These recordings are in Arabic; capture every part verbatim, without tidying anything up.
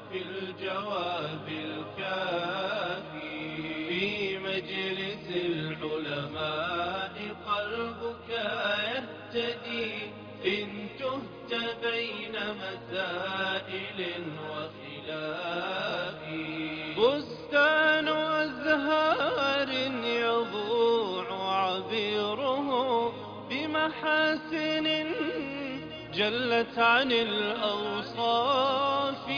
في الجواب الكافي. في مجلس العلماء قلبك يهتدي إن تهت بين مسائل وخلاف. بستان أزهار يضوع عبيره بمحاسن جلت عن الأوصاف.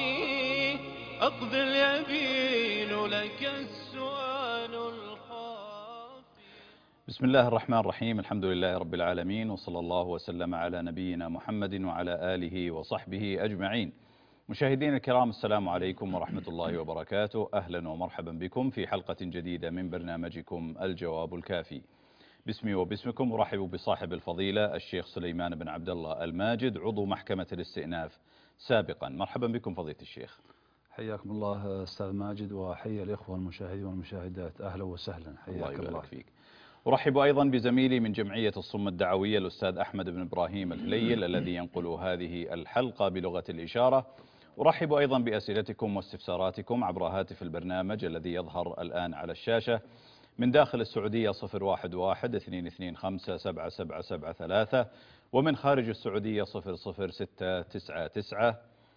أقبل يبين لك السؤال الخافي. بسم الله الرحمن الرحيم. الحمد لله رب العالمين، وصلى الله وسلم على نبينا محمد وعلى آله وصحبه أجمعين. مشاهدين الكرام، السلام عليكم ورحمة الله وبركاته. أهلا ومرحبا بكم في حلقة جديدة من برنامجكم الجواب الكافي. باسمي وباسمكم أرحب بصاحب الفضيلة الشيخ سليمان بن عبد الله الماجد، عضو محكمة الاستئناف سابقا. مرحبا بكم فضيلة الشيخ. حياكم الله أستاذ ماجد، وحيا الإخوة المشاهدين والمشاهدات، أهلا وسهلا. حياك الله, الله فيك. أرحب أيضا بزميلي من جمعية الصم الدعوية الأستاذ أحمد بن إبراهيم الهليل الذي ينقل هذه الحلقة بلغة الإشارة. أرحب أيضا بأسئلتكم واستفساراتكم عبر هاتف البرنامج الذي يظهر الآن على الشاشة من داخل السعودية صفر واحد واحد اثنين اثنين خمسة سبعة سبعة سبعة ثلاثة، ومن خارج السعودية صفر صفر ستة تسعة تسعة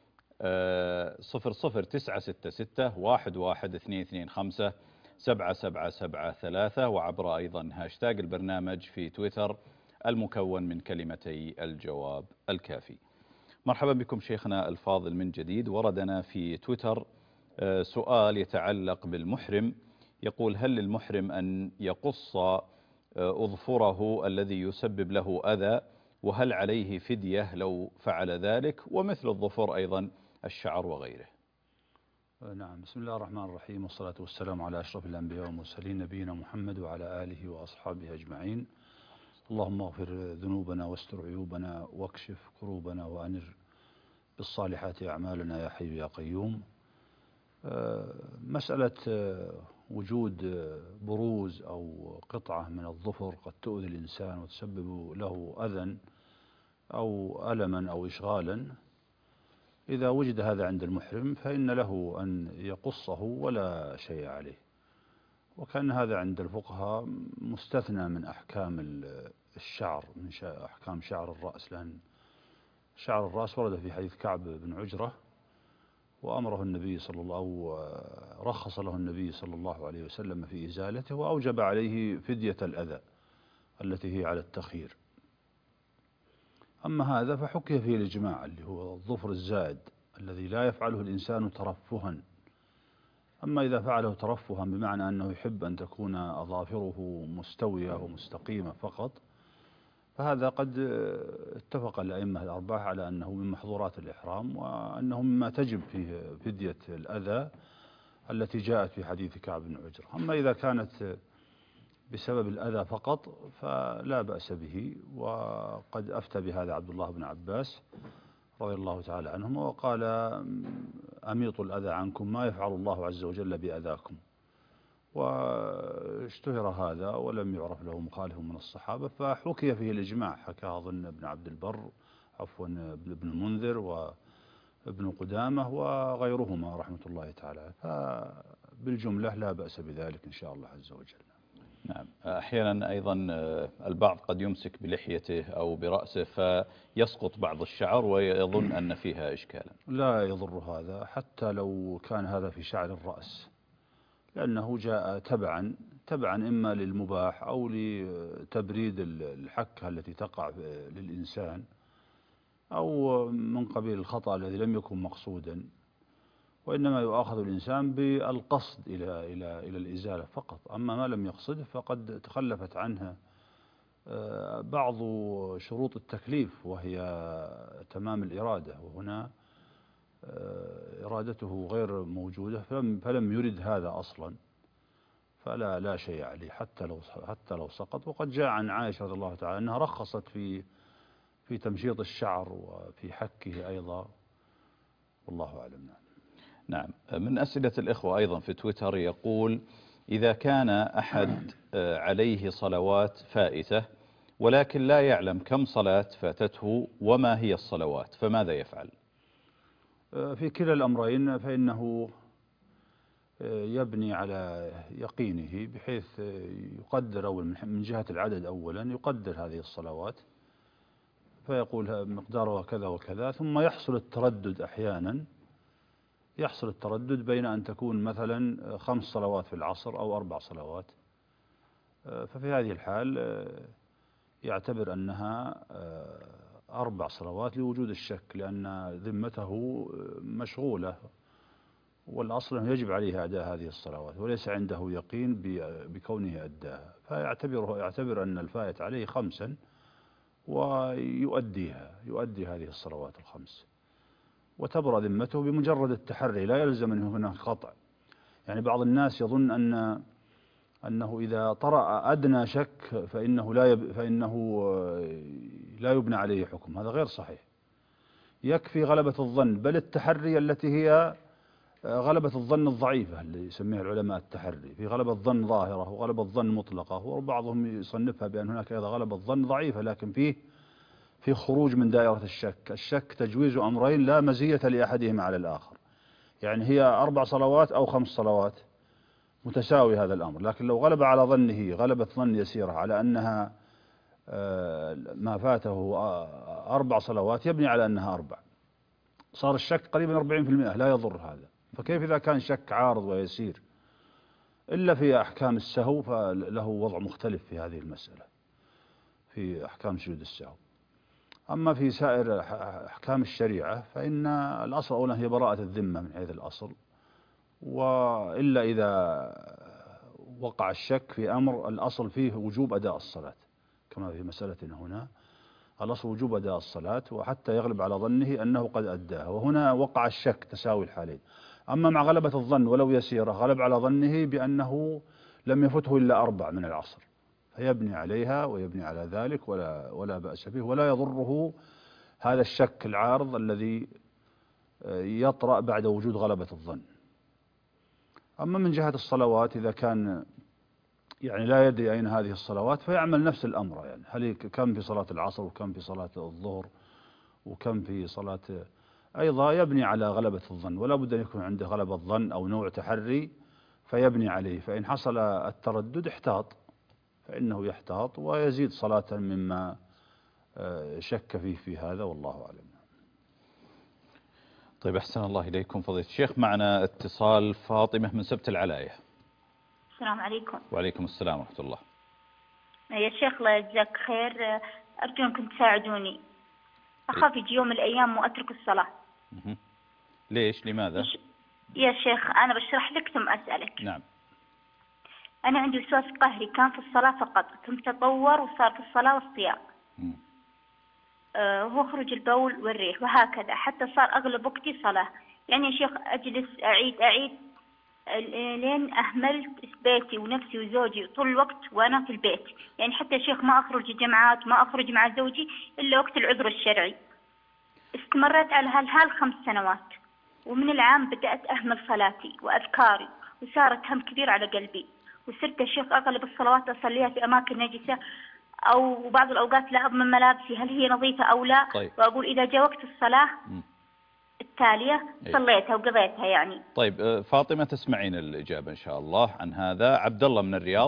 صفر صفر تسعة ستة ستة واحد واحد اثنين اثنين خمسة سبعة سبعة سبعة ثلاثة، وعبر أيضا هاشتاج البرنامج في تويتر المكون من كلمتي الجواب الكافي. مرحبا بكم شيخنا الفاضل من جديد. وردنا في تويتر سؤال يتعلق بالمحرم، يقول: هل للمحرم أن يقص أظفره الذي يسبب له أذى؟ وهل عليه فدية لو فعل ذلك؟ ومثل الظفر أيضا الشعر وغيره. نعم، بسم الله الرحمن الرحيم، والصلاة والسلام على أشرف الأنبياء والمرسلين نبينا محمد وعلى آله وأصحابه أجمعين. اللهم اغفر ذنوبنا واستر عيوبنا واكشف كروبنا وأنر بالصالحات أعمالنا يا حي يا قيوم. مسألة وجود بروز أو قطعة من الظفر قد تؤذي الإنسان وتسبب له أذى أو ألما أو إشغالا، إذا وجد هذا عند المحرم فإن له أن يقصه ولا شيء عليه. وكان هذا عند الفقهاء مستثنى من أحكام الشعر، من أحكام شعر الرأس، لأن شعر الرأس ورد في حديث كعب بن عجرة، وأمره النبي صلى الله أو رخص له النبي صلى الله عليه وسلم في إزالته، وأوجب عليه فدية الأذى التي هي على التخيير. أما هذا فحكي فيه الإجماع، اللي هو الظفر الزائد الذي لا يفعله الإنسان ترفها. أما إذا فعله ترفها بمعنى أنه يحب أن تكون أظافره مستوية ومستقيمة فقط، فهذا قد اتفق الأئمة الأربعة على أنه من محظورات الإحرام، وأنه مما تجب فيه فدية الأذى التي جاءت في حديث كعب بن عجرة. أما إذا كانت بسبب الأذى فقط فلا بأس به، وقد أفتى بهذا عبد الله بن عباس رضي الله تعالى عنهما، وقال: أميطوا الأذى عنكم ما يفعل الله عز وجل بأذاكم. واشتهر هذا ولم يعرف له مخالف من الصحابة، فحكي فيه الإجماع، حكى أظن ابن عبد البر عفوا ابن المنذر وابن قدامة وغيرهما رحمة الله تعالى. فبالجملة لا بأس بذلك إن شاء الله عز وجل. نعم. أحيانا أيضا البعض قد يمسك بلحيته أو برأسه فيسقط بعض الشعر ويظن أن فيها إشكالا. لا يضر هذا حتى لو كان هذا في شعر الرأس، لأنه جاء تبعا تبعا إما للمباح أو لتبريد الحكة التي تقع للإنسان، أو من قبيل الخطأ الذي لم يكن مقصودا، وإنما يؤاخذ الإنسان بالقصد إلى إلى إلى الإزالة فقط. أما ما لم يقصده فقد تخلفت عنه بعض شروط التكليف، وهي تمام الإرادة، وهنا إرادته غير موجودة، فلم فلم يرد هذا أصلا، فلا لا شيء عليه حتى لو حتى لو سقط. وقد جاء عن عائشة رضي الله تعالى أنها رخصت في في تمشيط الشعر وفي حكه أيضا، والله أعلم. نعم. من أسئلة الإخوة أيضا في تويتر يقول: إذا كان أحد عليه صلوات فائتة ولكن لا يعلم كم صلاة فاتته وما هي الصلوات، فماذا يفعل؟ في كلا الأمرين فإنه يبني على يقينه، بحيث يقدر أول من جهة العدد أولا يقدر هذه الصلوات فيقول مقدارها كذا وكذا، ثم يحصل التردد أحيانا، يحصل التردد بين أن تكون مثلا خمس صلوات في العصر أو أربع صلوات، ففي هذه الحال يعتبر أنها أربع صلوات لوجود الشك، لأن ذمته مشغولة، والأصل أنه يجب عليه أداء هذه الصلوات وليس عنده يقين بكونه أداها، فيعتبره يعتبر أن الفائت عليه خمسا ويؤديها، يؤدي هذه الصلوات الخمس وتبرأ ذمته بمجرد التحري، لا يلزم أنه هناك قطع. يعني بعض الناس يظن أن أنه إذا طرأ أدنى شك فإنه لا يب فإنه لا يبنى عليه حكم، هذا غير صحيح. يكفي غلبة الظن، بل التحري التي هي غلبة الظن الضعيفة اللي يسميها العلماء التحري، في غلبة الظن ظاهرة وغلبة الظن مطلقة، وبعضهم يصنفها بأن هناك أيضا غلبة الظن ضعيفة، لكن فيه في خروج من دائرة الشك. الشك تجويز أمرين لا مزية لأحدهما على الآخر، يعني هي أربع صلوات أو خمس صلوات متساوي هذا الأمر، لكن لو غلب على ظنه غلبة ظن يسيرة على أنها ما فاته أربع صلوات يبني على أنها أربع، صار الشك قريبا أربعين بالمئة، لا يضر هذا. فكيف إذا كان شك عارض ويسير؟ إلا في أحكام السهو فله وضع مختلف في هذه المسألة في أحكام سجود السهو. أما في سائر أحكام الشريعة فإن الأصل أولا هي براءة الذمة من حيث الأصل، وإلا إذا وقع الشك في أمر الأصل فيه وجوب أداء الصلاة كما في مسألتنا هنا، الأصل وجوب أداء الصلاة وحتى يغلب على ظنه أنه قد أداها، وهنا وقع الشك تساوي الحالين. أما مع غلبة الظن ولو يسيرة غلب على ظنه بأنه لم يفته إلا أربع من العصر، فيبني عليها ويبني على ذلك ولا ولا بأس به، ولا يضره هذا الشك العارض الذي يطرأ بعد وجود غلبة الظن. أما من جهة الصلوات إذا كان يعني لا يدري أين هذه الصلوات فيعمل نفس الأمر، يعني هل كم في صلاة العصر وكم في صلاة الظهر وكم في صلاة، أيضا يبني على غلبة الظن، ولا بد أن يكون عنده غلبة ظن أو نوع تحري فيبني عليه، فإن حصل التردد احتاط، فإنه يحتاط ويزيد صلاة مما شك فيه في هذا، والله أعلم. طيب أحسن الله إليكم فضيلة الشيخ. معنا اتصال فاطمة من سبت العلاية. السلام عليكم. وعليكم السلام ورحمة الله. يا شيخ الله يجزاك خير، أرجو أنكم تساعدوني، أخاف يجي يوم من الأيام وأترك الصلاة. ليش؟ لماذا؟ يا شيخ أنا بشرح لك ثم أسألك. نعم. أنا عندي وسواس قهري كان في الصلاة فقط، ثم تطور وصار في الصلاة والصيام. آه هو خروج البول والريح وهكذا، حتى صار أغلب وقتي صلاة. يعني يا شيخ أجلس أعيد أعيد لين أهملت بيتي ونفسي وزوجي طول الوقت وأنا في البيت. يعني حتى يا شيخ ما أخرج جمعات، ما أخرج مع زوجي إلا وقت العذر الشرعي. استمرت على هالحال خمس سنوات، ومن العام بدأت أهمل صلاتي وأذكاري، وصارت هم كبير على قلبي، وصرت يا شيخ أغلب الصلوات أصليها في أماكن نجسة، أو بعض الأوقات لا أضمن ملابسي هل هي نظيفة أو لا. طيب. وأقول إذا جاء وقت الصلاة م. التالية صليتها وقضيتها يعني. طيب فاطمة تسمعين الإجابة إن شاء الله عن هذا. عبد الله من الرياض.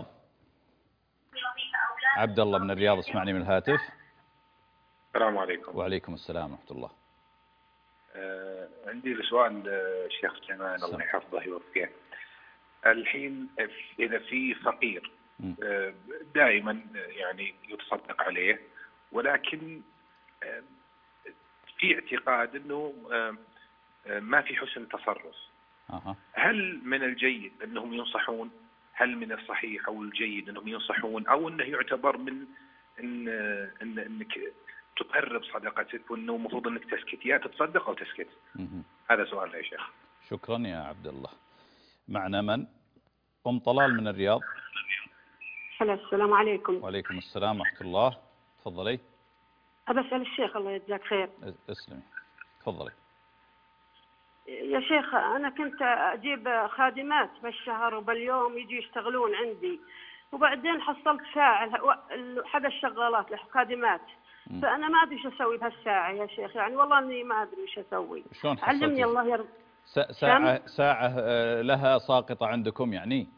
عبد الله من الرياض اسمعني من الهاتف. السلام عليكم. وعليكم السلام ورحمة الله. آه عندي سؤال الشيخ سليمان الله يحفظه ويوفقه. الحين إذا في فقير آه دائما يعني يتصدق عليه، ولكن آه في اعتقاد أنه ما في حسن تصرف. أه. هل من الجيد أنهم ينصحون؟ هل من الصحيح أو الجيد أنهم ينصحون، أو أنه يعتبر من إن إن إنك تقرب صدقتك وأنه المفروض أنك تسكت، يا تتصدق أو تسكت؟ مه. هذا سؤال يا شيخ. شكرا يا عبد الله. معنا من؟ أم طلال من الرياض. هلا السلام عليكم. وعليكم السلام ورحمة الله. تفضلي. أبى أسأل الشيخ الله يجزاك خير. اسلمي تفضلي. يا شيخ أنا كنت أجيب خادمات بالشهر وباليوم يجي يشتغلون عندي، وبعدين حصلت فاعل أحد الشغالات الخادمات فأنا ما أدري شو أسوي بهالساعة يا شيخ، يعني والله إني ما أدري شو أسوي. شلون علمني حصلتي؟ الله يرضى. ساعة ساعة آه، لها ساقطة عندكم يعني؟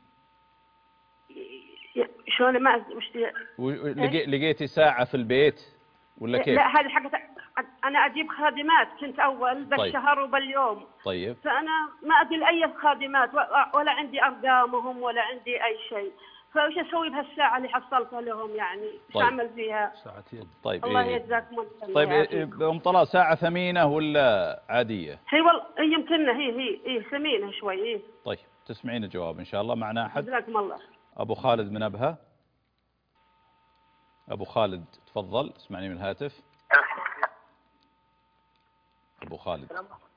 شلون ما أدري وش لقي... لقيتي ساعة في البيت ولا كيف؟ لا هذه حقت أنا أجيب خادمات كنت أول بالشهر طيب. وباليوم. طيب. فأنا ما أدري أي خادمات ولا عندي أرقامهم ولا عندي أي شيء، فوش أسوي بهالساعة اللي حصلتها لهم يعني؟ وش طيب. أعمل فيها؟ ساعتين. طيب الله إيه؟ يجزاكم الله. طيب إيه أم طلال، ساعة ثمينة ولا عادية؟ هي والله يمكننا هي هي هي ثمينة شوي. إيه. طيب تسمعين الجواب إن شاء الله. معنا أحد؟ جزاكم الله. أبو خالد من أبها. أبو خالد تفضل، اسمعني من الهاتف. أبو خالد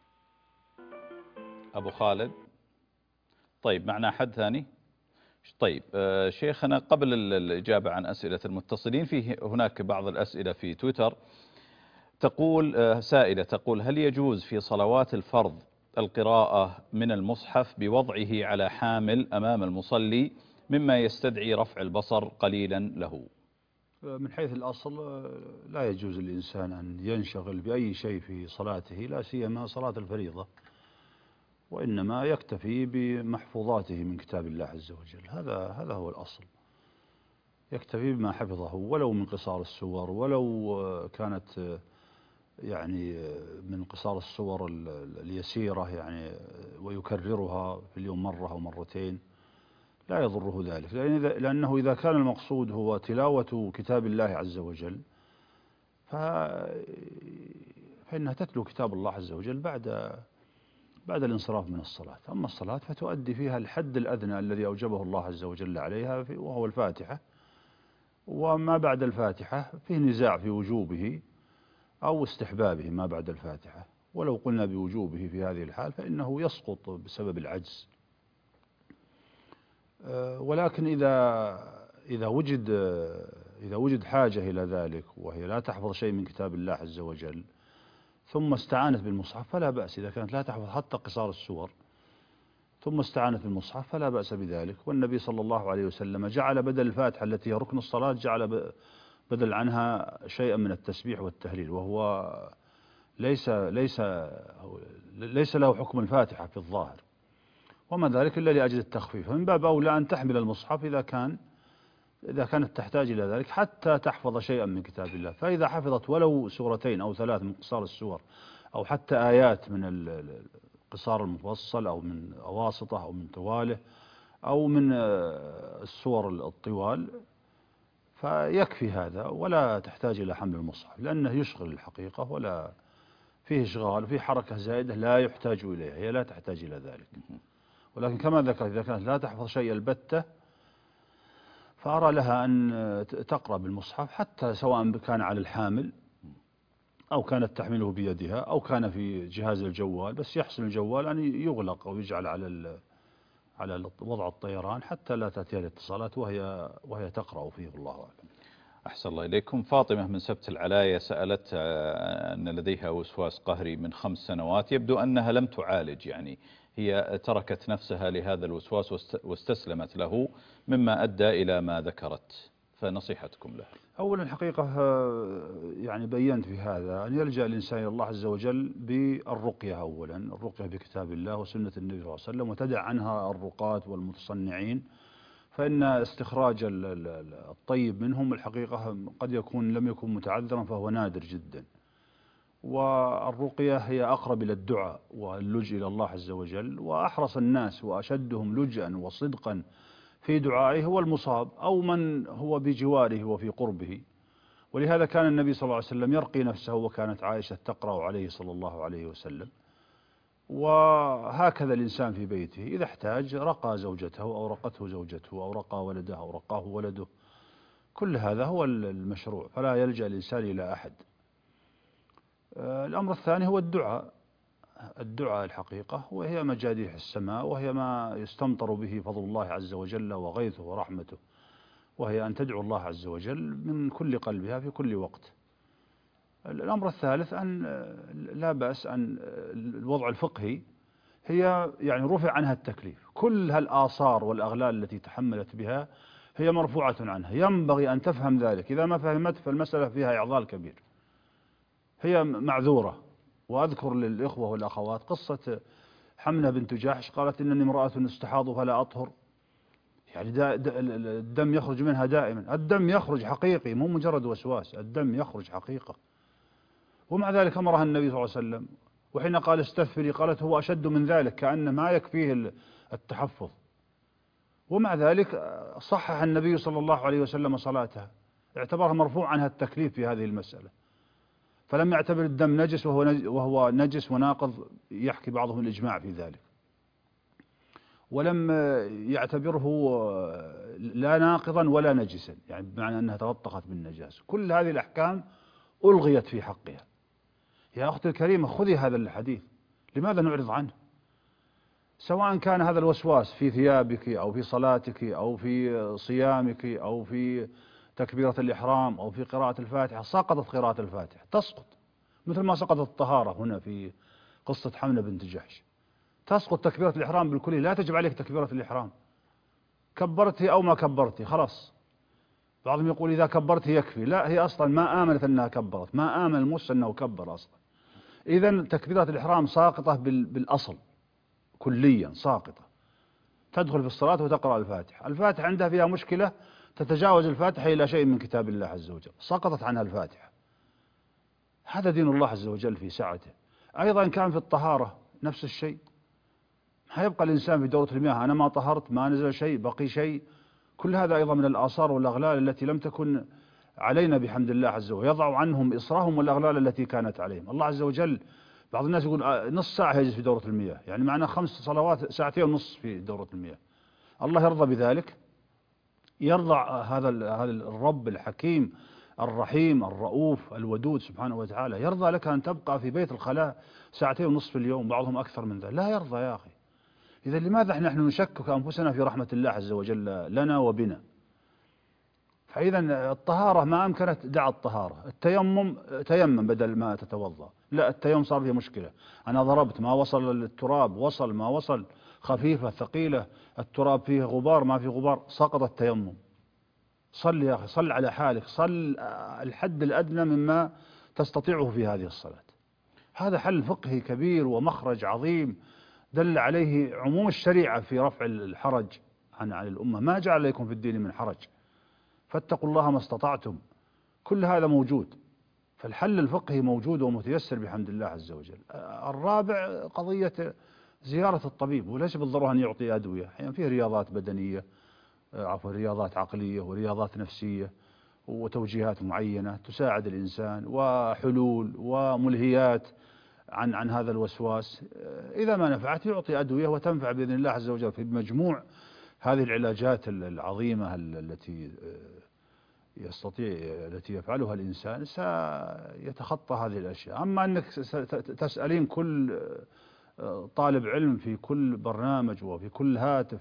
أبو خالد طيب معنا أحد ثاني؟ طيب آه شيخنا، قبل الإجابة عن أسئلة المتصلين، فيه هناك بعض الأسئلة في تويتر. تقول آه سائلة تقول: هل يجوز في صلوات الفرض القراءة من المصحف بوضعه على حامل أمام المصلي مما يستدعي رفع البصر قليلا له؟ من حيث الأصل لا يجوز للإنسان أن ينشغل بأي شيء في صلاته، لا سيما صلاة الفريضة، وإنما يكتفي بمحفوظاته من كتاب الله عز وجل. هذا هذا هو الأصل، يكتفي بما حفظه ولو من قصار السور، ولو كانت يعني من قصار السور اليسيرة يعني، ويكررها في اليوم مرة أو مرتين، لا يضره ذلك، لأنه إذا كان المقصود هو تلاوة كتاب الله عز وجل فإنها تتلو كتاب الله عز وجل بعد بعد الانصراف من الصلاة. أما الصلاة فتؤدي فيها الحد الأدنى الذي أوجبه الله عز وجل عليها وهو الفاتحة، وما بعد الفاتحة فيه نزاع في وجوبه أو استحبابه ما بعد الفاتحة، ولو قلنا بوجوبه في هذه الحال فإنه يسقط بسبب العجز. ولكن إذا إذا وجد إذا وجد حاجة إلى ذلك وهي لا تحفظ شيء من كتاب الله عز وجل ثم استعانت بالمصحف فلا بأس. إذا كانت لا تحفظ حتى قصار السور ثم استعانت بالمصحف فلا بأس بذلك. والنبي صلى الله عليه وسلم جعل بدل الفاتحة التي هي ركن الصلاة جعل بدل عنها شيئا من التسبيح والتهليل، وهو ليس ليس ليس له حكم الفاتحة في الظاهر، وما ذلك إلا لأجل التخفيف. من باب أولى أن تحمل المصحف إذا كان إذا كانت تحتاج إلى ذلك حتى تحفظ شيئا من كتاب الله. فإذا حفظت ولو سورتين أو ثلاث من قصار السور أو حتى آيات من القصار المفصل أو من أواسطه أو من طواله أو من السور الطوال فيكفي هذا، ولا تحتاج إلى حمل المصحف، لأنه يشغل الحقيقة ولا فيه إشغال، فيه حركة زائدة لا يحتاج إليها، هي لا تحتاج إلى ذلك. ولكن كما ذكر إذا كانت لا تحفظ شيء البتة فأرى لها أن تقرأ بالمصحف، حتى سواء كان على الحامل أو كانت تحمله بيدها أو كان في جهاز الجوال، بس يحسن الجوال أن يغلق أو يجعل على على وضع الطيران حتى لا تأتيها الاتصالات وهي وهي تقرأ فيه. والله أعلم. أحسن الله إليكم. فاطمة من سبت العلاية سألت أن لديها وسواس قهري من خمس سنوات، يبدو أنها لم تعالج، يعني هي تركت نفسها لهذا الوسواس واستسلمت له مما أدى إلى ما ذكرت، فنصيحتكم له. أولا الحقيقة يعني بينت في هذا أن يلجأ الإنسان إلى الله عز وجل بالرقية، أولا الرقية بكتاب الله وسنة النبي صلى الله عليه وسلم، وتدع عنها الرقاة والمتصنعين، فإن استخراج الطيب منهم الحقيقة قد يكون لم يكن متعذرا فهو نادر جدا. والرقية هي أقرب إلى الدعاء واللجء إلى الله عز وجل، وأحرص الناس وأشدهم لجأا وصدقا في دعائه هو المصاب أو من هو بجواره وفي قربه. ولهذا كان النبي صلى الله عليه وسلم يرقي نفسه، وكانت عائشة تقرأ عليه صلى الله عليه وسلم. وهكذا الإنسان في بيته إذا احتاج رقى زوجته أو رقته زوجته أو رقى ولده أو رقاه ولده، كل هذا هو المشروع، فلا يلجأ الإنسان إلى أحد. الأمر الثاني هو الدعاء. الدعاء الحقيقة وهي مجاديح السماء، وهي ما يستمطر به فضل الله عز وجل وغيثه ورحمته، وهي أن تدعو الله عز وجل من كل قلبها في كل وقت. الأمر الثالث أن لا بأس أن الوضع الفقهي هي يعني رفع عنها التكليف، كل هالآثار والأغلال التي تحملت بها هي مرفوعة عنها، ينبغي أن تفهم ذلك. إذا ما فهمت فالمسألة فيها إعضال كبير، هي معذورة. وأذكر للإخوة والأخوات قصة حمنة بنت جحش، قالت إنني امرأة استحاض فلا أطهر، يعني دا دا الدم يخرج منها دائما. الدم يخرج حقيقي، مو مجرد وسواس، الدم يخرج حقيقة. ومع ذلك أمرها النبي صلى الله عليه وسلم، وحين قال استغفري قالت هو أشد من ذلك، كأن ما يكفيه التحفظ. ومع ذلك صحح النبي صلى الله عليه وسلم صلاتها، اعتبرها مرفوع عنها التكليف في هذه المسألة، فلم يعتبر الدم نجس وهو نجس, وهو نجس وناقض، يحكي بعضهم الإجماع في ذلك، ولم يعتبره لا ناقضا ولا نجسا، يعني بمعنى أنها تلطخت بالنجاسة. كل هذه الأحكام ألغيت في حقها. يا أختي الكريمة خذي هذا الحديث، لماذا نعرض عنه؟ سواء كان هذا الوسواس في ثيابك أو في صلاتك أو في صيامك أو في تكبيرة الإحرام أو في قراءة الفاتحة، سقطت قراءة الفاتحة، تسقط مثل ما سقطت الطهارة هنا في قصة حمنة بنت جحش. تسقط تكبيرة الإحرام بالكلية، لا تجب عليك تكبيرة الإحرام، كبرتي أو ما كبرتي خلاص. بعضهم يقول إذا كبرتي يكفي، لا، هي أصلا ما آمنت أنها كبرت، ما آمن المس أنه كبر أصلا. إذن تكبيرة الإحرام ساقطة بالأصل كليا، ساقطة. تدخل في الصلاة وتقرأ الفاتحة، الفاتحة عندها فيها مشكلة، تتجاوز الفاتحة إلى شيء من كتاب الله عز وجل، سقطت عنها الفاتحة. هذا دين الله عز وجل في سعته. أيضا كان في الطهارة نفس الشيء، هيبقى الإنسان في دورة المياه، أنا ما طهرت، ما نزل شيء، بقي شيء. كل هذا أيضا من الآثار والأغلال التي لم تكن علينا بحمد الله عز وجل، يضع عنهم إصرهم والأغلال التي كانت عليهم. الله عز وجل، بعض الناس يقول نص ساعة يجلس في دورة المياه، يعني معنى خمس صلوات ساعتين ونص في دورة المياه. الله يرضى بذلك؟ يرضى هذا هذا الرب الحكيم الرحيم الرؤوف الودود سبحانه وتعالى، يرضى لك أن تبقى في بيت الخلاء ساعتين ونص في اليوم، بعضهم أكثر من ذلك؟ لا يرضى يا أخي. إذا لماذا نحن نشكك أنفسنا في رحمة الله عز وجل لنا وبنا؟ فإذا الطهارة ما أمكنت دع الطهارة، التيمم تيمم بدل ما تتوضأ، لا، التيمم صار فيه مشكلة، أنا ضربت ما وصل التراب، وصل ما وصل، خفيفة ثقيلة، التراب فيه غبار ما فيه غبار، سقط التيمم. صل يا أخي، صل على حالك، صل الحد الأدنى مما تستطيعه في هذه الصلاة. هذا حل فقهي كبير ومخرج عظيم دل عليه عموم الشريعة في رفع الحرج عن عن الأمة، ما جعل عليكم في الدين من حرج، فاتقوا الله ما استطعتم. كل هذا موجود، فالحل الفقهي موجود ومتيسر بحمد الله عز وجل. الرابع قضية زيارة الطبيب، وليس بالضرورة أن يعطي أدوية، أحيانا فيه رياضات بدنية، عفوا رياضات عقلية ورياضات نفسية وتوجيهات معينة تساعد الإنسان، وحلول وملهيات عن عن هذا الوسواس. إذا ما نفعت يعطي أدوية وتنفع بإذن الله عز وجل. في مجموع هذه العلاجات العظيمة التي يستطيع التي يفعلها الإنسان سيتخطى هذه الأشياء. أما أنك تسألين كل طالب علم في كل برنامج وفي كل هاتف،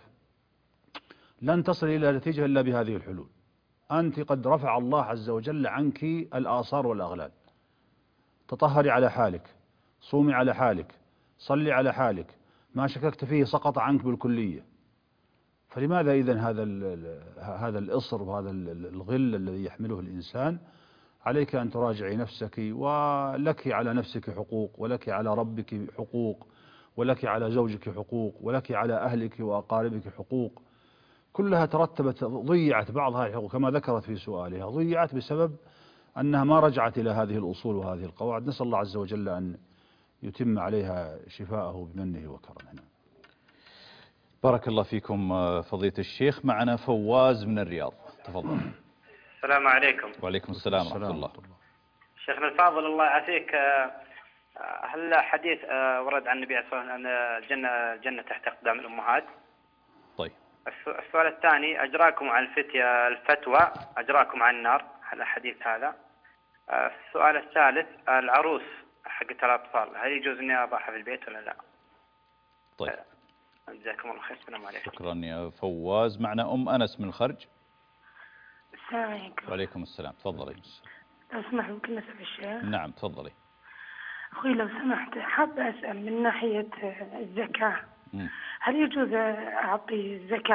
لن تصل إلى نتيجة إلا بهذه الحلول. أنت قد رفع الله عز وجل عنك الآثار والأغلال، تطهري على حالك، صومي على حالك، صلي على حالك، ما شككت فيه سقط عنك بالكلية. فلماذا إذن هذا هذا الإصر وهذا الغل الذي يحمله الإنسان؟ عليك أن تراجعي نفسك، ولك على نفسك حقوق، ولك على ربك حقوق، ولك على زوجك حقوق، ولك على أهلك وأقاربك حقوق، كلها ترتبت، ضيعت بعضها الحقوق كما ذكرت في سؤالها، ضيعت بسبب أنها ما رجعت إلى هذه الأصول وهذه القواعد. نسأل الله عز وجل أن يتم عليها شفاءه بمنه وكرمه. بارك الله فيكم فضيلة الشيخ. معنا فواز من الرياض، تفضل. السلام عليكم. وعليكم السلام ورحمة الله. شيخنا الفاضل الله يعافيك، هل حديث ورد عن النبي صلى الله عليه وسلم أن الجنة الجنة تحت أقدام الأمهات؟ طيب. السؤال الثاني، أجراكم على الفتية الفتوى أجراكم على النار، هل الحديث هذا؟ السؤال الثالث، العروس حقت الأطفال هل يجوز إني أضعها في البيت ولا لا؟ طيب. جزاكم الله خير. السلام عليكم. شكرا يا فواز. معنا أم أنس من الخرج. السلام عليكم. وعليكم السلام، تفضلي. لو سمحت ممكن نسأل الشيخ؟ نعم تفضلي. أخوي لو سمحت حابة أسأل من ناحية الزكاة، م. هل يجوز أعطي الزكاة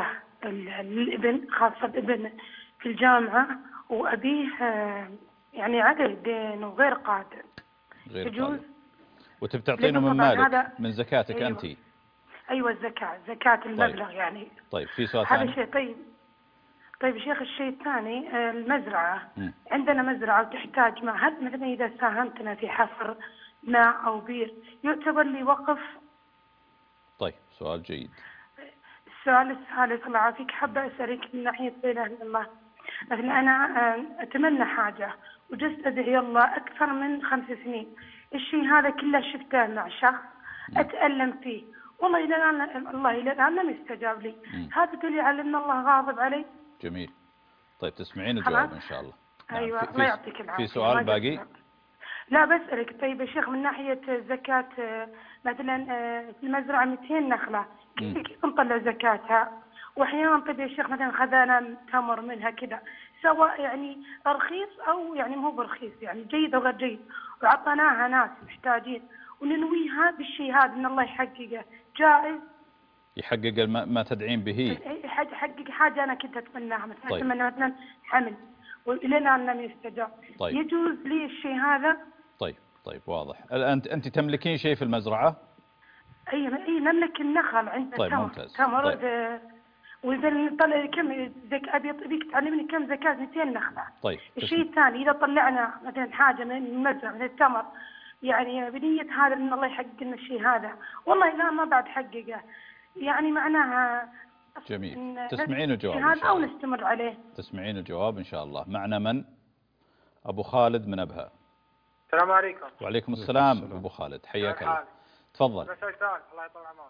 ال- الابن، خاصة الابن في الجامعة، وأبيه آه، يعني عليه دين وغير قادر. غير يجوز؟ قادر. وتبتعطينه لأنه من طبعاً مالك، هذا- من زكاتك أيوة. أنت. أيوة الزكاة، زكاة المبلغ يعني. طيب في سؤال هذا ثاني؟ شيء. طيب طيب شيخ، الشيء الثاني آه، المزرعة. م. عندنا مزرعة وتحتاج ماء، هل مثلا إذا ساهمتنا في حفر ماء أو بير يعتبر لي وقف؟ طيب سؤال جيد. السؤال الثالث، الله يعافيك، حابة أسألك من ناحية لا إله إلا الله. مثلا أنا آه، أتمنى حاجة وجلست أدعي الله أكثر من خمس سنين، الشيء هذا كله شفته مع شخص أتألم فيه، والله إلى الآن الله إلى الآن لم يستجاب لي. م. هذا دليل على أن الله غاضب علي؟ جميل. طيب تسمعين الجواب إن شاء الله. نعم. أيوة في, الله في, يعطيك العافية. في سؤال ما باقي؟ جزاك. لا بسألك، طيب يا شيخ من ناحية زكاة آه، مثلا آه، في المزرعة مئتين نخلة، كيف كيف نطلع زكاتها؟ وأحيانا طيب يا شيخ مثلا خذانا تمر منها كذا، سواء يعني رخيص أو يعني مو برخيص، يعني جيد أو غير جيد، وعطيناها ناس محتاجين وننويها بالشيء هذا إن الله يحققه، جائز؟ يحقق الم- ما تدعين به. حاجة يحقق حاجة أنا كنت أتمناها، مثلا طيب. أتمنى مثلا حمل وإلى الآن لم يستجاب. طيب. يجوز لي الشيء هذا؟ طيب طيب واضح. أنت أنت تملكين شيء في المزرعة؟ أي أي نملك النخل عندنا. طيب تمر. ممتاز. تمر. طيب. آه، وإذا نطلع كم زك أبي أبيك تعلمني كم زكاة مئتين نخلة. طيب. الشيء الثاني إذا طلعنا مثلا حاجة من المزرعة من التمر، يعني بنية هذا إن الله يحقق لنا الشيء هذا، والله لا ما بعد حققه، يعني معناها جميل. تسمعين الجواب إن هذا شاء أو الله. نستمر عليه. تسمعين الجواب إن شاء الله. معنا من؟ أبو خالد من أبها. السلام عليكم. وعليكم السلام أبو خالد، حياك الله. تفضل. بس سؤال الله يطول عمرك.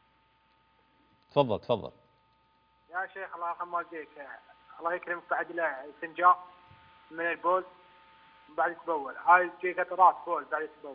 تفضل تفضل. يا شيخ الله يرحم والديك، الله يكرمك، بعد لا استنجاء من البول بعد يتبول، هاي تجي قطرات بول بعد يتبول.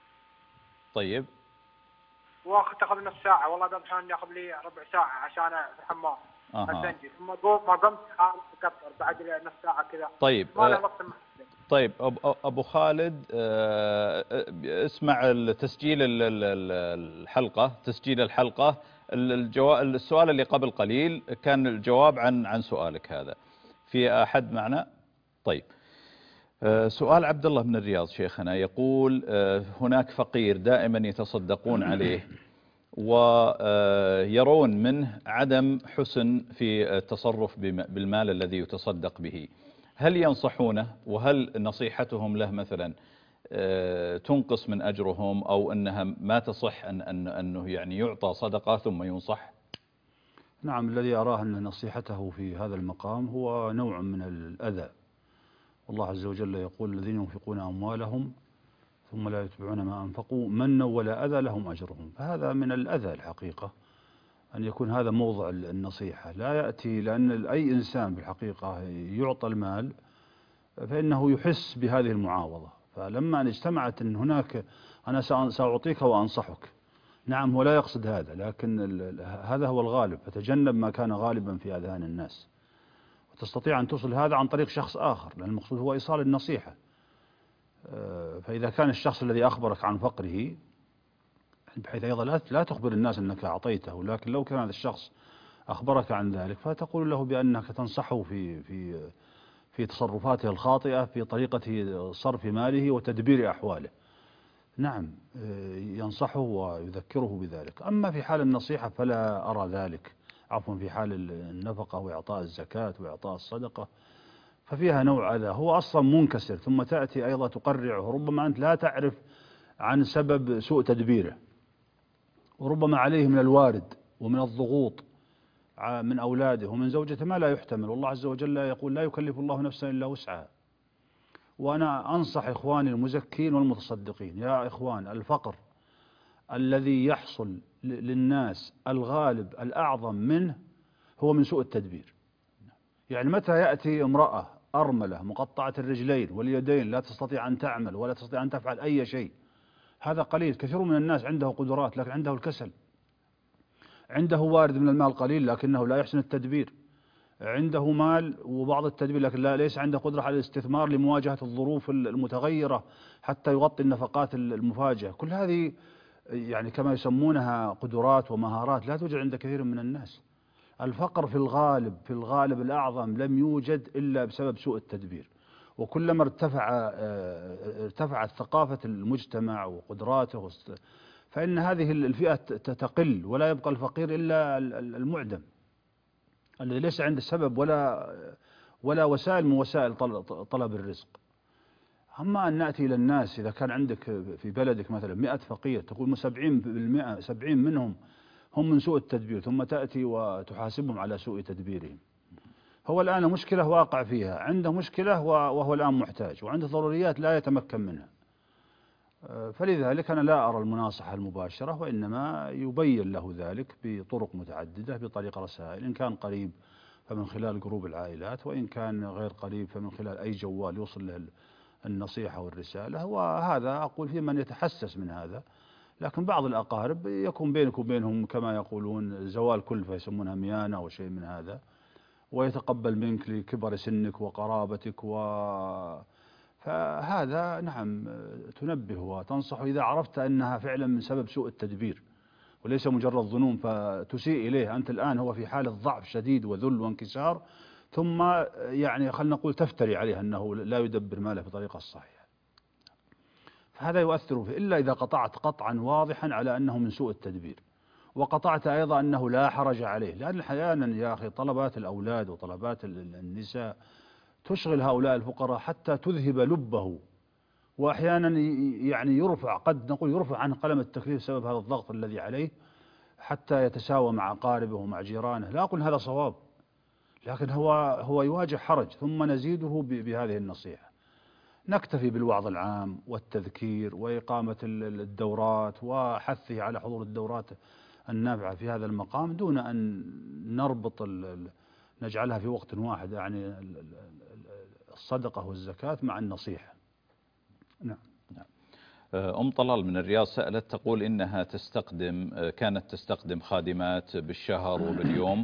طيب. واخذ تاخذ نص ساعة، والله بمحان ياخذ لي ربع ساعة عشان في الحمام. أها. استنجي ثم قوم ما قمت قطر بعد نص ساعة كذا. طيب. ما له وقت محدد. طيب أب- أبو خالد، آه، اسمع التسجيل ال- ال- ال- الحلقة، تسجيل الحلقة. الجواب السؤال اللي قبل قليل كان الجواب عن عن سؤالك هذا. في أحد معنا؟ طيب. آه، سؤال عبد الله من الرياض شيخنا يقول آه، هناك فقير دائما يتصدقون عليه ويرون منه عدم حسن في التصرف بم- بالمال الذي يتصدق به، هل ينصحونه؟ وهل نصيحتهم له مثلا آه، تنقص من أجرهم، أو أنها ما تصح أن أن أنه يعني يعطى صدقة ثم ينصح؟ نعم، الذي أراه أن نصيحته في هذا المقام هو نوع من الأذى، والله عز وجل يقول الذين ينفقون أموالهم ثم لا يتبعون ما أنفقوا منا ولا أذى لهم أجرهم، فهذا من الأذى الحقيقة أن يكون هذا موضع النصيحة. لا يأتي، لأن أي إنسان بالحقيقة يعطى المال فإنه يحس بهذه المعاوضة، فلما أن اجتمعت أن هناك أنا سأعطيك وأنصحك، نعم هو لا يقصد هذا، لكن هذا هو الغالب، فتجنب ما كان غالبا في أذهان الناس، وتستطيع أن توصل هذا عن طريق شخص آخر، لأن المقصود هو إيصال النصيحة. فإذا كان الشخص الذي أخبرك عن فقره، بحيث أيضا لا تخبر الناس أنك أعطيته، لكن لو كان هذا الشخص أخبرك عن ذلك فتقول له بأنك تنصحه في في في تصرفاته الخاطئة، في طريقة صرف ماله وتدبير أحواله. نعم ينصحه ويذكره بذلك. أما في حال النصيحة فلا أرى ذلك، عفوا في حال النفقة وإعطاء الزكاة وإعطاء الصدقة ففيها نوع أذى، هو أصلا منكسر، ثم تأتي أيضا تقرعه، ربما أنت لا تعرف عن سبب سوء تدبيره، وربما عليه من الوارد ومن الضغوط من أولاده ومن زوجته ما لا يحتمل، والله عز وجل يقول لا يكلف الله نفسا إلا وسعها. وأنا أنصح إخواني المزكين والمتصدقين، يا إخوان الفقر الذي يحصل للناس الغالب الأعظم منه هو من سوء التدبير. يعني متى يأتي امرأة أرملة مقطعة الرجلين واليدين لا تستطيع أن تعمل ولا تستطيع أن تفعل أي شيء، هذا قليل. كثير من الناس عنده قدرات لكن عنده الكسل، عنده وارد من المال قليل لكنه لا يحسن التدبير، عنده مال وبعض التدبير لكن لا ليس عنده قدرة على الاستثمار لمواجهة الظروف المتغيرة حتى يغطي النفقات المفاجئة. كل هذه يعني كما يسمونها قدرات ومهارات لا توجد عند كثير من الناس. الفقر في الغالب في الغالب الأعظم لم يوجد إلا بسبب سوء التدبير، وكلما ارتفع ارتفعت ثقافة المجتمع وقدراته فإن هذه الفئة تقل، ولا يبقى الفقير إلا المعدم الذي ليس عنده سبب ولا ولا وسائل من وسائل طلب الرزق. أما أن نأتي إلى الناس، إذا كان عندك في بلدك مثلا مئة فقير تقول سبعين بالمئة سبعين منهم هم من سوء التدبير، ثم تأتي وتحاسبهم على سوء تدبيرهم. هو الآن مشكلة واقع فيها، عنده مشكلة وهو الآن محتاج، وعنده ضروريات لا يتمكن منها. فلذلك أنا لا أرى المناصحة المباشرة، وإنما يبين له ذلك بطرق متعددة، بطريق رسائل، إن كان قريب فمن خلال جروب العائلات، وإن كان غير قريب فمن خلال أي جوال يوصل له النصيحة والرسالة. وهذا أقول في من يتحسس من هذا، لكن بعض الأقارب يكون بينك وبينهم كما يقولون زوال كلفة، يسمونها ميانة أو شيء من هذا، ويتقبل منك لكبر سنك وقرابتك، و فهذا نعم تنبه وتنصح إذا عرفت أنها فعلا من سبب سوء التدبير وليس مجرد ظنون، فتسيء إليه. أنت الآن هو في حالة ضعف شديد وذل وانكسار، ثم يعني خلنا نقول تفتري عليه أنه لا يدبر ماله بطريقة صحيحة، فهذا يؤثر فيه، إلا إذا قطعت قطعا واضحا على أنه من سوء التدبير، وقطعت أيضا أنه لا حرج عليه. لأن أحيانا يا أخي طلبات الأولاد وطلبات النساء تشغل هؤلاء الفقراء حتى تذهب لبه، وأحيانا يعني يرفع، قد نقول يرفع عنه قلم التكليف بسبب هذا الضغط الذي عليه، حتى يتساوى مع أقاربه ومع جيرانه. لا أقول هذا صواب، لكن هو هو يواجه حرج، ثم نزيده بهذه النصيحة. نكتفي بالوعظ العام والتذكير وإقامة الدورات وحثه على حضور الدورات النافعة في هذا المقام، دون أن نربط نجعلها في وقت واحد، يعني الصدقة والزكاة مع النصيحة. نعم. أم طلال من الرياض سألت تقول إنها تستخدم كانت تستخدم خادمات بالشهر وباليوم،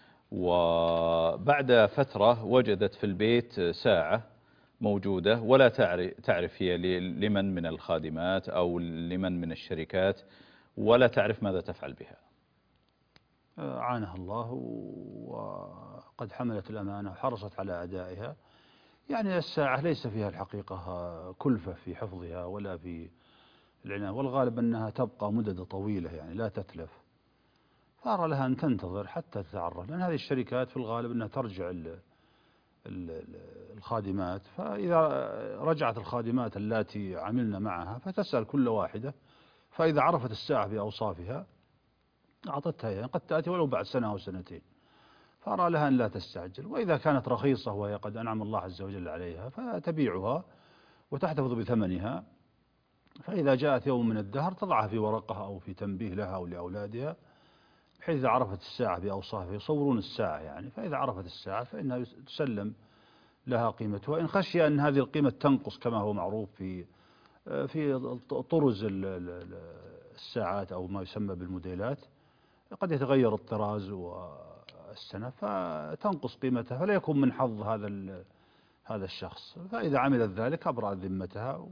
وبعد فترة وجدت في البيت ساعة موجودة ولا تعرف هي لمن من الخادمات أو لمن من الشركات، ولا تعرف ماذا تفعل بها. عانها الله، وقد حملت الأمانة وحرصت على أدائها. يعني الساعة ليس فيها الحقيقة كلفة في حفظها ولا في العناية، والغالب أنها تبقى مدة طويلة يعني لا تتلف، فأرى لها أن تنتظر حتى تتعرف، لأن هذه الشركات في الغالب أنها ترجع ال ال الخادمات، فإذا رجعت الخادمات التي عملنا معها فتسأل كل واحدة، فإذا عرفت الساعة بأوصافها أعطتها، يعني قد تأتي ولو بعد سنة أو سنتين، فأرى لها أن لا تستعجل. وإذا كانت رخيصة وهي قد أنعم الله عز وجل عليها فتبيعها وتحتفظ بثمنها، فإذا جاءت يوم من الدهر تضعها في ورقها أو في تنبيه لها أو لأولادها، بحيث إذا عرفت الساعة بأوصافها يصورون الساعة يعني، فإذا عرفت الساعة فإنها تسلم لها قيمتها. إن خشي أن هذه القيمة تنقص كما هو معروف في في طرز الساعات أو ما يسمى بالموديلات، قد يتغير الطراز والسنة فتنقص قيمتها، فلا يكون من حظ هذا هذا الشخص. فإذا عملت ذلك أبرأت ذمتها،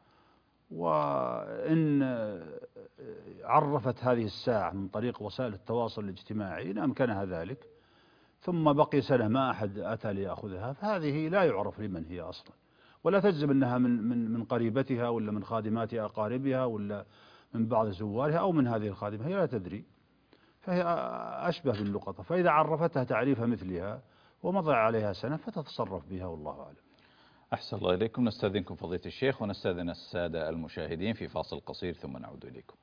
وإن عرفت هذه الساعة من طريق وسائل التواصل الاجتماعي إن أمكنها ذلك، ثم بقي سنة ما أحد أتى ليأخذها، فهذه لا يعرف لمن هي أصلا، ولا تجزم أنها من من من قريبتها ولا من خادمات أقاربها ولا من بعض زوارها أو من هذه الخادمة، هي لا تدري، فهي أشبه باللقطة. فإذا عرفتها تعريف مثلها ومضى عليها سنة فتتصرف بها، والله أعلم. أحسن الله إليكم. نستأذنكم فضيلة الشيخ ونستأذن السادة المشاهدين في فاصل قصير ثم نعود إليكم.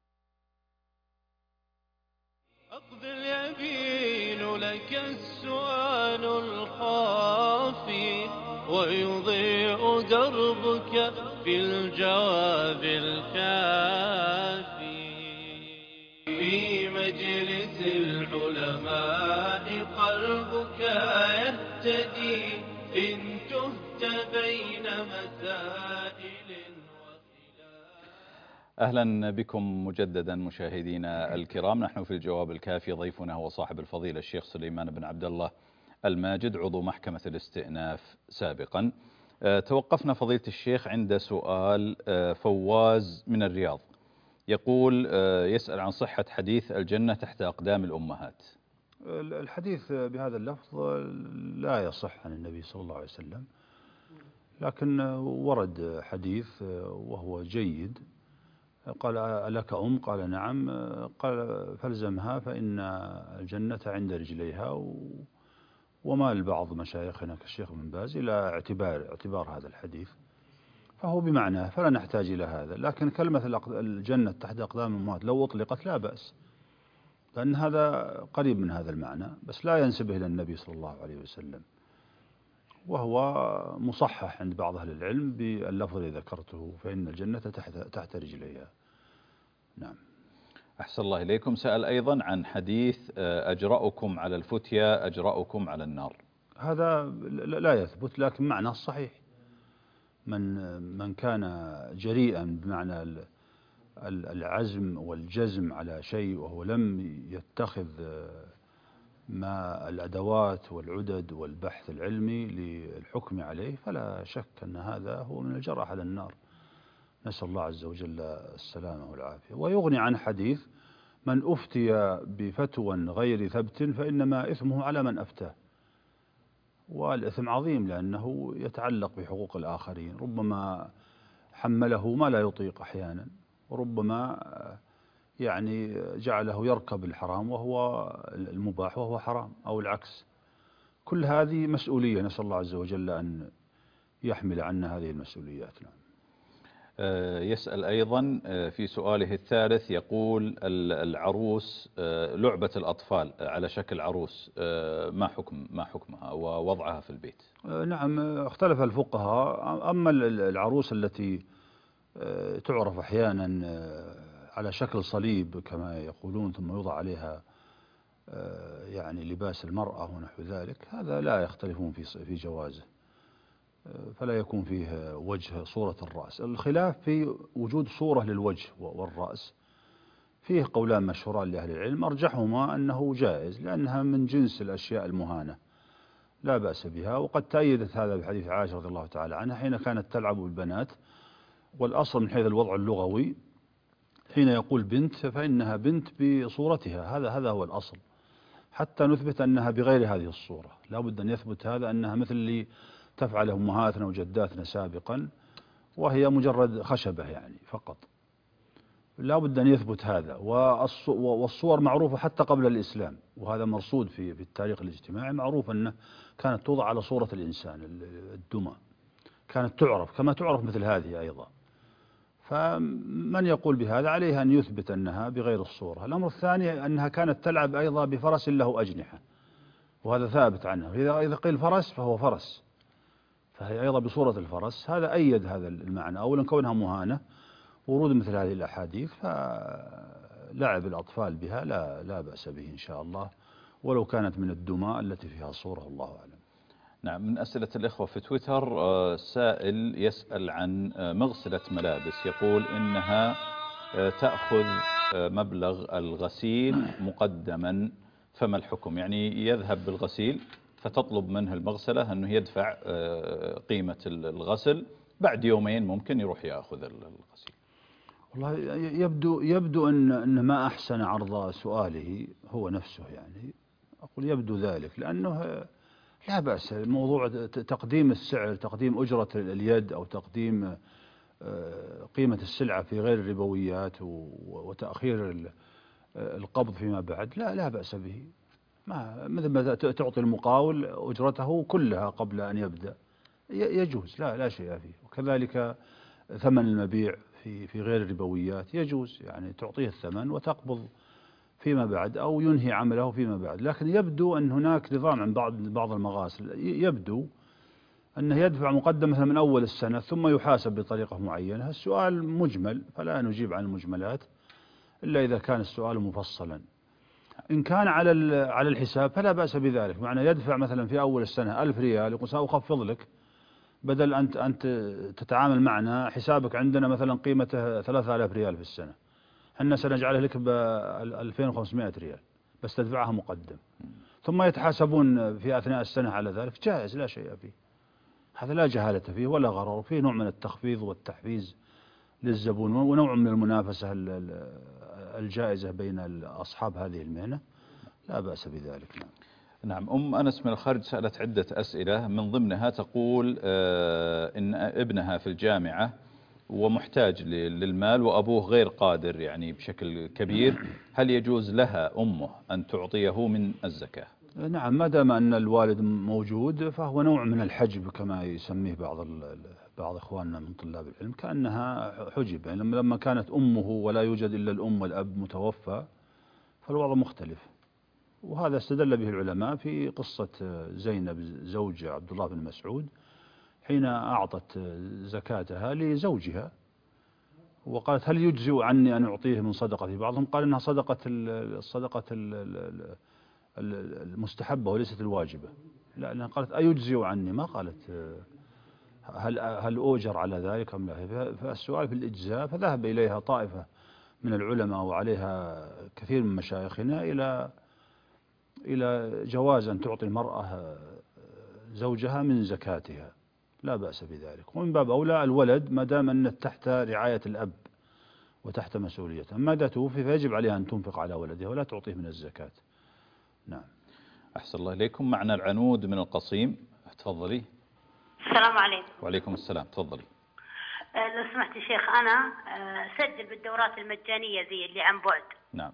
أقضي اليمين لك السؤال الخافي، ويضيء دربك في الجواب الكافي. في مجلس العلماء قلبك يهتدي، إن تهت بين مسائل وخلاف. أهلا بكم مجددا مشاهدينا الكرام. نحن في الجواب الكافي، ضيفنا هو صاحب الفضيلة الشيخ سليمان بن عبد الله الماجد، عضو محكمة الاستئناف سابقا. توقفنا فضيلة الشيخ عند سؤال فواز من الرياض، يقول يسأل عن صحة حديث الجنة تحت أقدام الأمهات. الحديث بهذا اللفظ لا يصح عن النبي صلى الله عليه وسلم، لكن ورد حديث وهو جيد، قال ألك أم؟ قال نعم، قال فالزمها فإن الجنة عند رجليها، وما البعض مشايخنا كالشيخ ابن باز إلى اعتبار اعتبار هذا الحديث، فهو بمعناه فلا نحتاج إلى هذا. لكن كلمة الجنة تحت أقدام الأمهات لو أطلقت لا بأس، لأن هذا قريب من هذا المعنى، بس لا ينسبه إلى النبي صلى الله عليه وسلم، وهو مصحح عند بعض أهل العلم باللفظ الذي ذكرته، فإن الجنة تحت تحت رجليها. نعم. أحسن الله إليكم. سأل أيضا عن حديث أجرأكم على الفتيا أجرأكم على النار. هذا لا يثبت، لكن معناه صحيح. من من كان جريئا بمعنى العزم والجزم على شيء وهو لم يتخذ ما الأدوات والعدد والبحث العلمي للحكم عليه، فلا شك أن هذا هو من الجرأة على النار، نسأل الله عز وجل السلامة والعافية. ويغني عن حديث من أفتي بفتوى غير ثبت فإنما إثمه على من أفتاه، والإثم عظيم لأنه يتعلق بحقوق الآخرين، ربما حمله ما لا يطيق أحيانا، وربما يعني جعله يركب الحرام وهو المباح وهو حرام، أو العكس. كل هذه مسؤولية، نسأل الله عز وجل أن يحمل عنا هذه المسؤوليات. يسأل أيضا في سؤاله الثالث، يقول العروس لعبة الأطفال على شكل عروس، ما حكم ما حكمها ووضعها في البيت؟ نعم، اختلف الفقهاء. أما العروس التي تعرف أحيانا على شكل صليب كما يقولون، ثم يوضع عليها يعني لباس المرأة ونحو ذلك، هذا لا يختلفون في في جوازه، فلا يكون فيه وجه صورة الرأس. الخلاف في وجود صورة للوجه والرأس، فيه قولان مشهوران لأهل العلم، أرجحهما أنه جائز لأنها من جنس الأشياء المهانة لا بأس بها، وقد تأيدت هذا بحديث عائشة رضي الله تعالى عنها حين كانت تلعب بالبنات. والأصل من حيث الوضع اللغوي حين يقول بنت فإنها بنت بصورتها، هذا هذا هو الأصل، حتى نثبت أنها بغير هذه الصورة. لا بد أن يثبت هذا أنها مثل اللي تفعله أمهاتنا وجداتنا سابقا، وهي مجرد خشبة يعني فقط. لا بد أن يثبت هذا. والصور معروفة حتى قبل الإسلام، وهذا مرصود في في التاريخ الاجتماعي، معروف أنه كانت توضع على صورة الإنسان، الدمى كانت تعرف كما تعرف مثل هذه أيضا. فمن يقول بهذا عليه أن يثبت أنها بغير الصورة. الأمر الثاني أنها كانت تلعب أيضا بفرس له أجنحة، وهذا ثابت عنها، إذا قيل فرس فهو فرس، فهي أيضا بصورة الفرس. هذا أيد هذا المعنى، أولا كونها مهانة، ورود مثل هذه الأحاديث، فلعب الأطفال بها لا لا بأس به إن شاء الله، ولو كانت من الدماء التي فيها صورة، الله أعلم. نعم. من أسئلة الإخوة في تويتر، سائل يسأل عن مغسلة ملابس، يقول إنها تأخذ مبلغ الغسيل مقدما، فما الحكم؟ يعني يذهب بالغسيل فتطلب منه المغسلة أنه يدفع قيمة الغسل، بعد يومين ممكن يروح يأخذ الغسيل. والله يبدو يبدو أن أن ما أحسن عرض سؤاله هو نفسه، يعني أقول يبدو ذلك، لأنه لا بأس موضوع تقديم السعر، تقديم أجرة اليد أو تقديم قيمة السلعة في غير الربويات وتأخير القبض فيما بعد، لا لا بأس به. ما مثل ما تعطي المقاول أجرته كلها قبل أن يبدأ، يجوز، لا لا شيء فيه. وكذلك ثمن المبيع في في غير الربويات يجوز، يعني تعطيه الثمن وتقبض فيما بعد، أو ينهي عمله فيما بعد. لكن يبدو أن هناك نظام عند بعض بعض المغاسل، يبدو أنه يدفع مقدمة من أول السنة ثم يحاسب بطريقة معينة. السؤال مجمل، فلا نجيب عن المجملات إلا إذا كان السؤال مفصلا. إن كان على على الحساب فلا بأس بذلك، معنى يدفع مثلا في أول السنة ألف ريال، يقول سأخفض لك، بدل أنت أنت تتعامل معنا حسابك عندنا مثلا قيمته ثلاثة آلاف ريال في السنة، احنا سنجعله لك ب ألفين وخمسمائة ريال، بس تدفعها مقدم، ثم يتحاسبون في أثناء السنة على ذلك، جائز لا شيء فيه، هذا لا جهالة فيه ولا غرر فيه، نوع من التخفيض والتحفيز للزبون، ونوع من المنافسة الجائزة بين أصحاب هذه المهنة، لا بأس بذلك. نعم. نعم. أم أنس من الخارج سألت عدة أسئلة، من ضمنها تقول آه إن ابنها في الجامعة ومحتاج للمال وأبوه غير قادر يعني بشكل كبير، هل يجوز لها أمه أن تعطيه من الزكاة؟ نعم، ما دام أن الوالد موجود فهو نوع من الحجب كما يسميه بعض بعض إخواننا من طلاب العلم، كأنها حجب. يعني لما كانت أمه ولا يوجد إلا الأم والأب متوفى فالوضع مختلف، وهذا استدل به العلماء في قصة زينب زوج عبد الله بن مسعود حين أعطت زكاتها لزوجها وقالت هل يجزئ عني أن أعطيه من صدقتي؟ بعضهم قال إنها صدقة الصدقة المستحبة وليست الواجبة، لأنها قالت أيجزئ عني، ما قالت هل هل أوجر على ذلك أم لا. فالسؤال في الإجزاء فذهب إليها طائفة من العلماء وعليها كثير من مشايخنا إلى إلى جواز أن تعطي المرأة زوجها من زكاتها، لا بأس بذلك. ومن باب أولى الولد ما دام أن تحت رعاية الأب وتحت مسؤوليته، أما إذا توفي فيجب عليها أن تنفق على ولدها ولا تعطيه من الزكاة. نعم. أحسن الله إليكم. معنا العنود من القصيم، تفضلي. السلام عليكم. وعليكم السلام، تفضلي. أه لو سمحت يا شيخ، أنا أه سجل بالدورات المجانية ذي اللي عن بعد. نعم.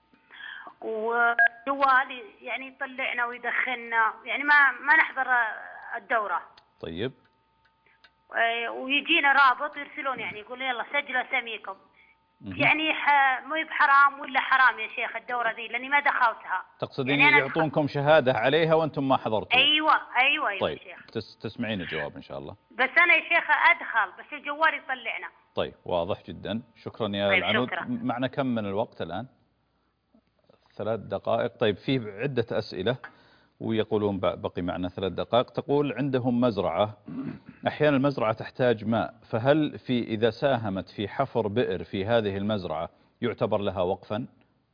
وجوالي يعني يطلعنا ويدخلنا، يعني ما ما نحضر الدورة. طيب. أه ويجينا رابط يرسلون يعني يقول يلا سجلوا اساميكم. يعني مو بحرام ولا حرام يا شيخ الدورة ذي لاني ما دخلتها؟ تقصدين يعني يعطونكم شهادة عليها وانتم ما حضرتوا؟ ايوه ايوه ايوه طيب. يا شيخ. تس تسمعين الجواب ان شاء الله. بس انا يا شيخ ادخل بس الجوال يطلعنا. طيب واضح جدا، شكرا يا طيب العنود. شكرا. معنا كم من الوقت الآن؟ ثلاث دقائق. طيب في عدة أسئلة ويقولون بقي معنا ثلاث دقائق. تقول عندهم مزرعة، أحيانا المزرعة تحتاج ماء، فهل في إذا ساهمت في حفر بئر في هذه المزرعة يعتبر لها وقفا؟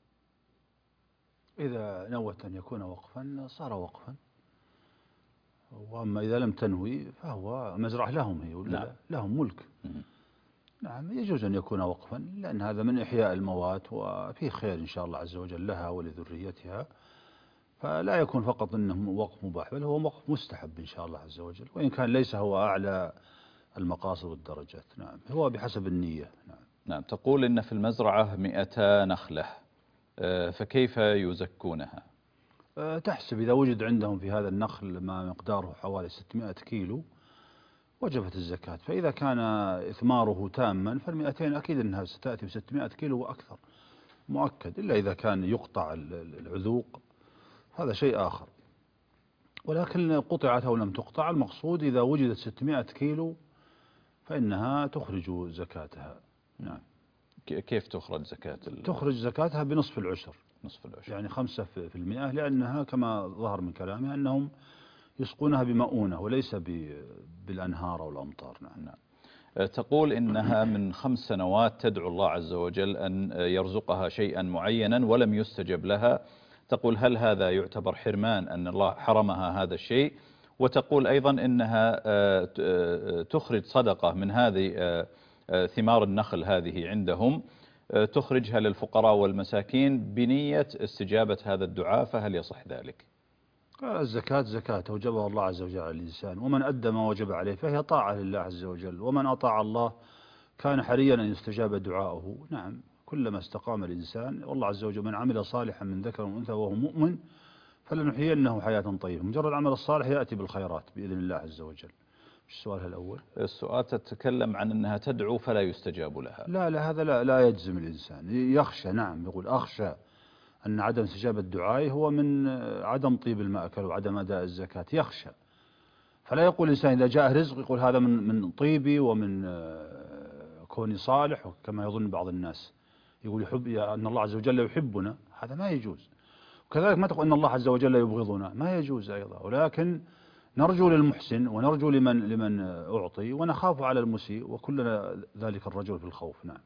إذا نوت أن يكون وقفا صار وقفا، وأما إذا لم تنوي فهو مزرعة لهم هي ولا لا. لهم ملك. نعم يجوز أن يكون وقفا لأن هذا من إحياء الموات وفيه خير إن شاء الله عز وجل لها ولذريتها، فلا يكون فقط أنه وقف مباح بل هو وقف مستحب إن شاء الله عز وجل، وإن كان ليس هو أعلى المقاصد والدرجات. نعم هو بحسب النية. نعم. نعم. تقول إن في المزرعة مئتا نخلة، فكيف يزكونها؟ تحسب إذا وجد عندهم في هذا النخل ما مقداره حوالي ستمائة كيلو وجبت الزكاة، فإذا كان إثماره تاما فالمئتين أكيد أنها ستأتي بستمائة كيلو وأكثر مؤكد، إلا إذا كان يقطع العذوق هذا شيء آخر، ولكن قطعت أو لم تقطع المقصود إذا وجدت ستمائة كيلو فإنها تخرج زكاتها. نعم. كيف تخرج زكاة؟ تخرج زكاتها بنصف العشر. نصف العشر يعني خمسة في المئة، لأنها كما ظهر من كلامها أنهم يسقونها بمؤونة وليس بالأنهار أو الأمطار. نعم. نعم. تقول إنها من خمس سنوات تدعو الله عز وجل أن يرزقها شيئا معينا ولم يستجب لها، تقول هل هذا يعتبر حرمان أن الله حرمها هذا الشيء؟ وتقول أيضا إنها تخرج صدقة من هذه ثمار النخل هذه عندهم، تخرجها للفقراء والمساكين بنية استجابة هذا الدعاء، فهل يصح ذلك؟ الزكاة زكاة وجبها الله عز وجل على الإنسان، ومن أدى ما وجب عليه فهي طاعة لله عز وجل، ومن أطاع الله كان حريا أن يستجاب دعاؤه. نعم كلما استقام الإنسان والله عز وجل من عمل صالحا من ذكر وأنثى وهو مؤمن فلنحيينه حياة طيبة. مجرد العمل الصالح يأتي بالخيرات بإذن الله عز وجل. السؤال الأول. السؤال تتكلم عن أنها تدعو فلا يستجاب لها. لا لا هذا لا, لا يجزم الإنسان، يخشى. نعم يقول أخشى أن عدم استجابة الدعاء هو من عدم طيب المأكل وعدم أداء الزكاة، يخشى. فلا يقول الإنسان إذا جاء رزق يقول هذا من من طيبي ومن كوني صالح كما يظن بعض الناس، يقول يحب أن الله عز وجل يحبنا، هذا ما يجوز. وكذلك ما تقول أن الله عز وجل يبغضنا، ما يجوز أيضا. ولكن نرجو للمحسن ونرجو لمن لمن أعطي ونخاف على المسيء، وكلنا ذلك الرجل في الخوف. نعم.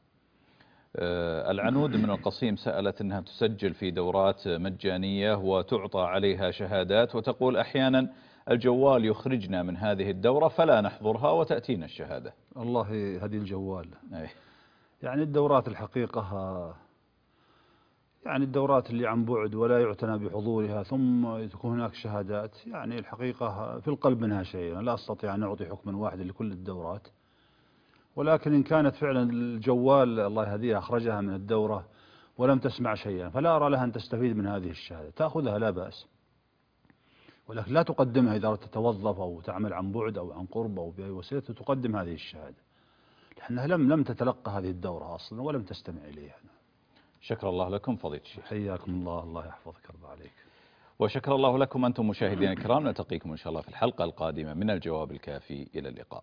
آه العنود من القصيم سألت أنها تسجل في دورات مجانية وتعطى عليها شهادات، وتقول أحيانا الجوال يخرجنا من هذه الدورة فلا نحضرها وتأتينا الشهادة. الله هدي الجوال. أي. يعني الدورات الحقيقة يعني الدورات اللي عن بعد ولا يعتنى بحضورها ثم تكون هناك شهادات، يعني الحقيقة في القلب منها شيء. أنا لا أستطيع أن أعطي حكما واحدا لكل الدورات، ولكن إن كانت فعلا الجوال الله يهديها أخرجها من الدورة ولم تسمع شيئا، فلا أرى لها أن تستفيد من هذه الشهادة. تأخذها لا بأس، ولكن لا تقدمها إذا أردت تتوظف أو تعمل عن بعد أو عن قرب أو بأي وسيلة تقدم هذه الشهادة، لأنها لم لم تتلقى هذه الدورة أصلا ولم تستمع إليها. شكر الله لكم فضيلة الشيخ. حياكم الله، الله يحفظك ويرضى عليك. وشكر الله لكم أنتم مشاهدينا الكرام. نلتقيكم إن شاء الله في الحلقة القادمة من الجواب الكافي. إلى اللقاء.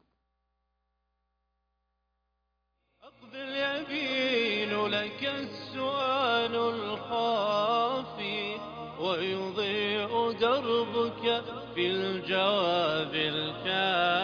أقبل يبين لك السؤال الخافي ويضيء دربك في الجواب الكافي.